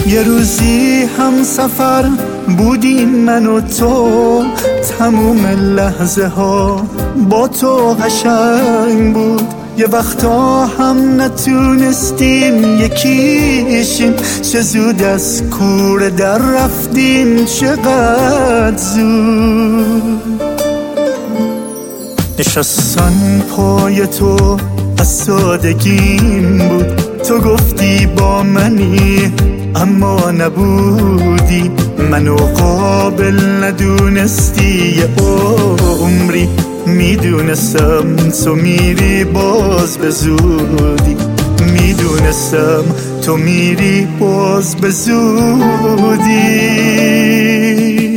یه روزی هم سفر بودیم من و تو، تموم لحظه ها با تو قشنگ بود. یه وقتا هم نتونستیم یکیشیم، چه زود از کوره در رفتیم، چقدر زود. نشستن پای تو از سادگیم بود، تو گفتی با منی اما نبودی، منو قابل ندونستی. یه عمری میدونستم تو میری باز به زودی، میدونستم تو میری باز به زودی.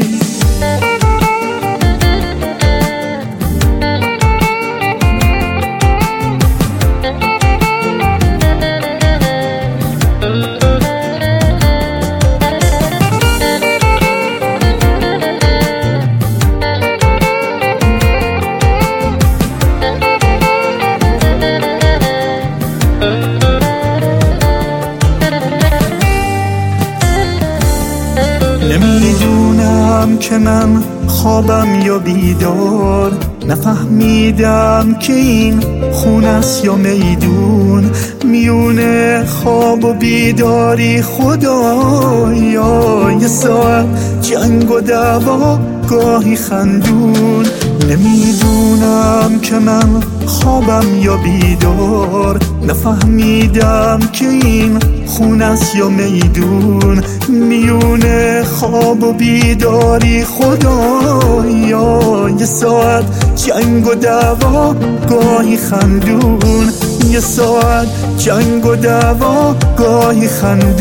نمیدونم که من خوابم یا بیدار، نفهمیدم که این خونه است یا میدون. میونه خواب و بیداری خدایا، یه ساعت جنگ و دعوا گاهی خندون. نمیدونم که من خوابم یا بیدار، نفهمیدم که این خونه است یا میدون. میونه خواب و بیداری خدایا، یه ساعت جنگ و دعوا گاهی خندون. یه ساعت جنگ و دعوا گاهی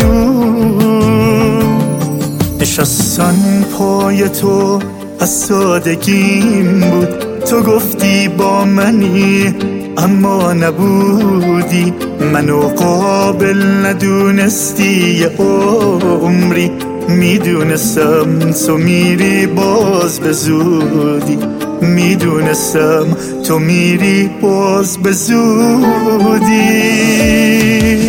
خندون. نشستن پای تو از سادگیم بود، تو گفتی با منی اما نبودی، منو قابل ندونستی. یه عمری میدونستم تو میری باز به زودی، میدونستم تو میری باز به زودی.